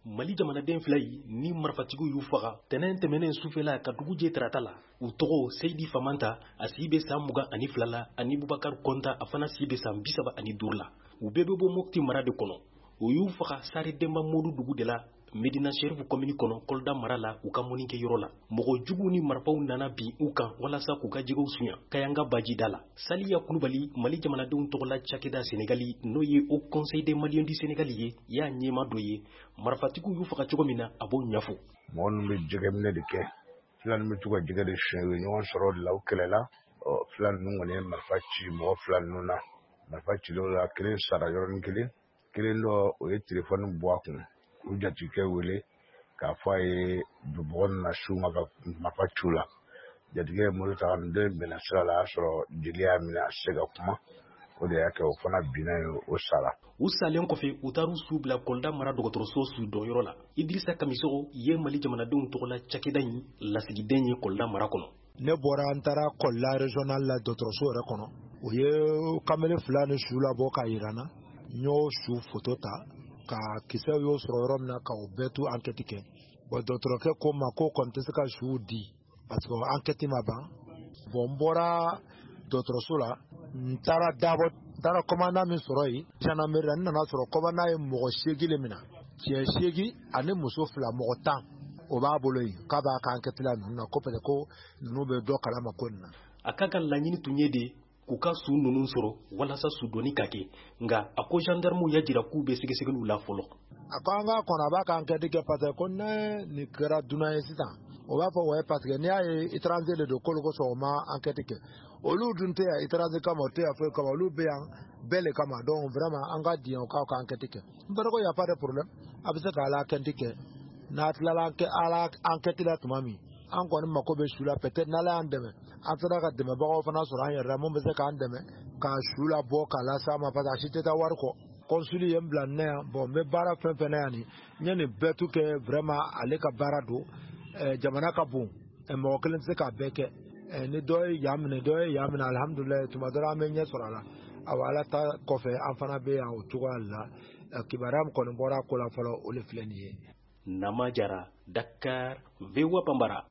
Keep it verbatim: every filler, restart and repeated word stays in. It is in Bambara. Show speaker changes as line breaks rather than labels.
Mali jamanaden fila yi ni marifatigiw y'u faga tɛnɛn tɛmɛnen sufɛla ka dugu jɛ tarata la u tɔgɔ Seydi Famanta a si bɛ san mugan ani fila la ani Bubakar Konta a fana si bɛ san bi saba ani duuru la u bɛɛ bɛ bɔ Mopti mara de kɔnɔ u y'u faga Sare Demba Modu dugu de la Medina Sherifu commune kɔnɔ Kolda mara la u ka mɔninkɛyɔrɔ la mɔgɔ jugu ni marifaw nana bin u kan walasa k'u ka jɛgɛw suɲa Kayanga Bajida la Saliya Kulubali Mali jamanadenw tɔgɔla cakɛda Senegali n'o ye Haut Conseil des Maliens du Sénégal ye y'a ɲɛma dɔ ye marifatigiw y'u faga cogo min na a b'o ɲɛfɔ
mɔgɔ ninnu bɛ jɛgɛ minɛ de kɛ fila ninnu bɛ to ka jɛgɛ de suɲɛ u ye ɲɔgɔn sɔrɔ o de la u kɛlɛla ɔ fila ninnu kɔni ye marifa ci mɔgɔ fila ninnu na marifa cilen o la kelen sara yɔrɔnin kelen kelen dɔ o ye telefɔni bɔ a kun u jatigikɛ wele k'a fɔ a ye bɔgɔ na su ma ka marifa ci la jatigikɛ ye mori ta nin den bɛnna sira la a y'a sɔrɔ jeli y'a minɛ a se ka kuma o de y'a kɛ o fana binna ye o sara
u salen kɔfɛ u taar'u su bila Kolda mara dɔgɔtɔrɔso su dɔnyɔrɔ la Idrissa Kamisogo ye Mali jamanadenw tɔgɔla cakɛda in lasigiden ye Kolda mara kɔnɔ
ne bɔra an taara Kolda régional la dɔgɔtɔrɔso yɛrɛ kɔnɔ u ye kamalen fila ni su labɔ ka yira na n y'o su photo ta ka kisɛw y'o sɔrɔ yɔrɔ min na ka o bɛɛ to enquête kɛ bon dɔgɔtɔrɔkɛ ko ma ko kɔni tɛ se ka suw di parce que enquête ma ban bon n bɔra dɔgɔtɔrɔso la n taara dabɔ n taara commandant min sɔrɔ yen gendarmerie la n nana sɔrɔ commandant ye mɔgɔ seegin le minɛ cɛ seegin ani muso fila mɔgɔ tan o b'a bolo yen k'a b'a ka enquête la ninnu na ko peut être ko ninnu bɛ dɔ kalama ko nin na
a ka ka laɲini tun ye de k'u ka su ninnu sɔrɔ walasa su dɔnni ka kɛ nka a ko gendarmew y'a jira k'u bɛ sɛgɛsɛgɛliw la fɔlɔ
a ko an ka kɔnɔ a b'a ka enquête kɛ parce que ko ne nin kɛra dunan ye sisan o b'a fɔ ouais parce que n'i y'a ye étranger de don k'olu kosɔn o ma enquête kɛ olu dun tɛ yan étranger kama o tɛ yan foyi kama olu bɛ yan bɛɛ le kama donc vraiment an ka diɲɛ o k'aw ka enquête kɛ n b'a dɔn ko y a pas de problème a bɛ se k'a la enquête kɛ n'a tilala ala enquête la tuma min an kɔni mako bɛ su la peut être n'ala y'an dɛmɛ an sera ka dɛmɛbagaw fana sɔrɔ an yɛrɛ la mun bɛ se k'an dɛmɛ ka su la bɔ k'a lase an ma parce que a si tɛ taa wari kɔ consul ye n bila ne yan bon n bɛ baara fɛn fɛn na yan nin n ye nin bɛɛ tu kɛ vraiment ale ka baara don jamana ka bon mɔgɔ kelen tɛ se k'a bɛɛ kɛ ni dɔ ye yan minɛ dɔ ye yan minɛ alhamdulilayi tuma dɔ la an bɛ ɲɛ sɔrɔ a la awa ala ta kɔfɛ an fana bɛ yan o cogoya la kibaruya min kɔni bɔra ko la fɔlɔ o de filɛ nin ye
Nama Jara Dakar V O A Bambara